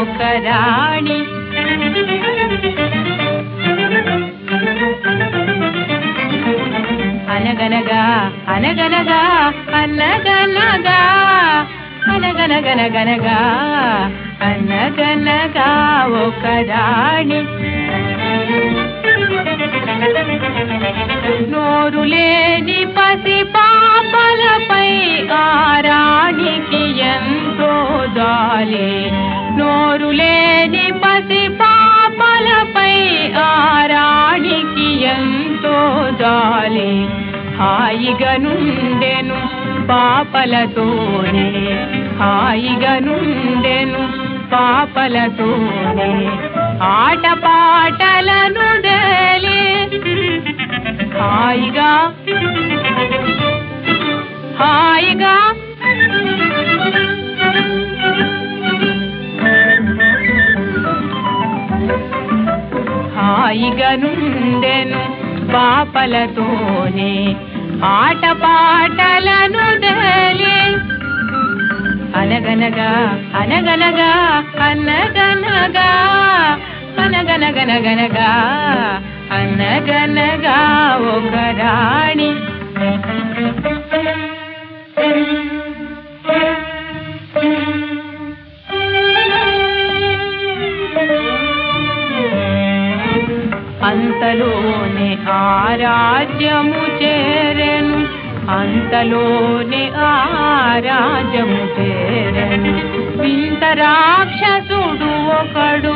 ఒక రాణి. అనగనగా అనగనగా అనగనగా అనగనగనగనగా అనగనగా ఒక రాణి. నోరు లేని పసి పాపలపై ఆ రాణికి ఎంతో జాలి. నోరు లేని పసి పాపలపై ఆ రాణికి ఎంతో జాలి. హాయిగా నుండెను పాపలతోనే, హాయిగా నుండెను పాపలతోనే, ఆటపాటలను డేలి హాయిగా హాయిగా హాయిగా నుండెను పాపలతోనే, ఆటపాటలను డేలి అనగనగా అనగనగా అనగనగా అనగనగనగనగా అనగనగా ఒక రాణి. అంతలోనే ఆ రాజ్యము చేరెను, అంతలోనే ఆ రాజ్యము చేరెను. వింత రాక్షసుడు ఒకడు,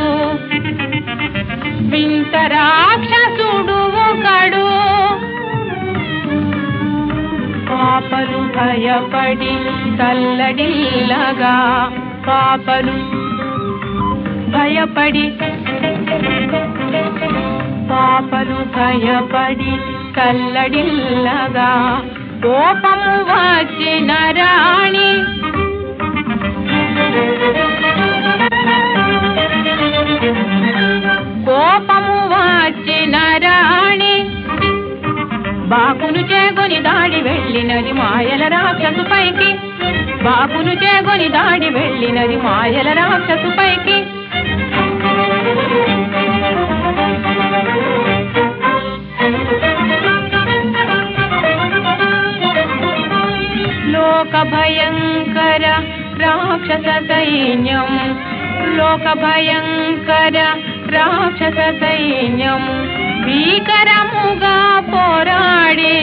వింత రాక్షసుడు ఒకడు. పాపలు భయపడి తల్లడిల్లగా, పాపలు భయపడి పాపలు భయపడి కల్లడిల్లగా, కోపము వచ్చిన రాణి కోపము వచ్చిన రాణి బాకును చేగొని దాడి వెళ్ళినది మాయల రాక్షసు పైకి. బాకును చేగొని దాడి వెళ్ళినది మాయల రాక్షసు పైకి. లోక భయంకర రాక్షస సైన్యం, లోక భయంకర రాక్షస సైన్యం భీకరముగా పోరాడి,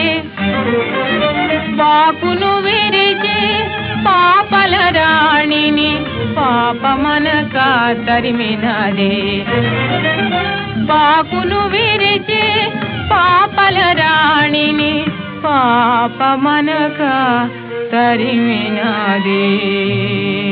బాకును విరిచి పాపల రాణిని పాపమనక తరిమినదే. బాకును విరిచి పాపల రాణిని పాపమనక తరిమినదే.